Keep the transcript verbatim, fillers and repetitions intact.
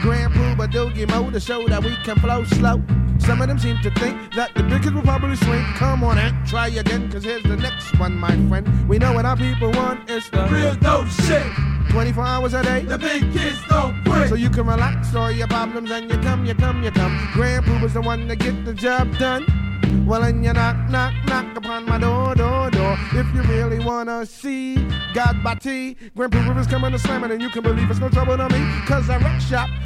Grand Pooba Doogie Mo to show that we can flow slow. Some of them seem to think that the big kids will probably swing. Come on and try again, cause here's the next one, my friend. We know what our people want, it's the real dope shit. twenty-four hours a day, the big kids don't quit. So you can relax all your problems and you come, you come, you come. Grand Pooba's the one that get the job done. Well, and you knock, knock, knock upon my door, door, door. If you really wanna see God by T, Grand Pooba is coming to slam it, and you can believe it's no trouble to me, cause I rock shop.